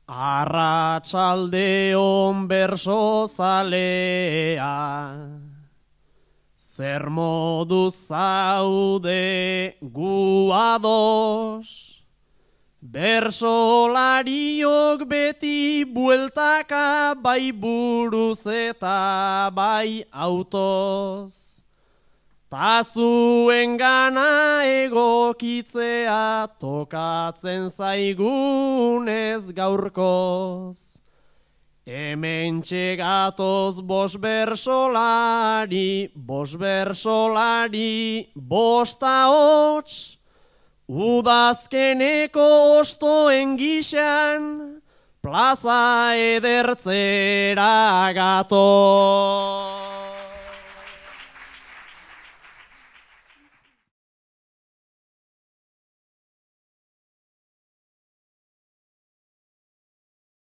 Arratsaldeon berso zalea, zer modu zaude gu ados, bersolariok beti bueltaka bai buruz eta bai autoz. Ta zuengana egokitzea tokatzen zaigunez gaurkoz. Hementxe gatoz bost bersolari, bosta hots, udazkeneko ostoen gixan, plaza edertzera gatoz.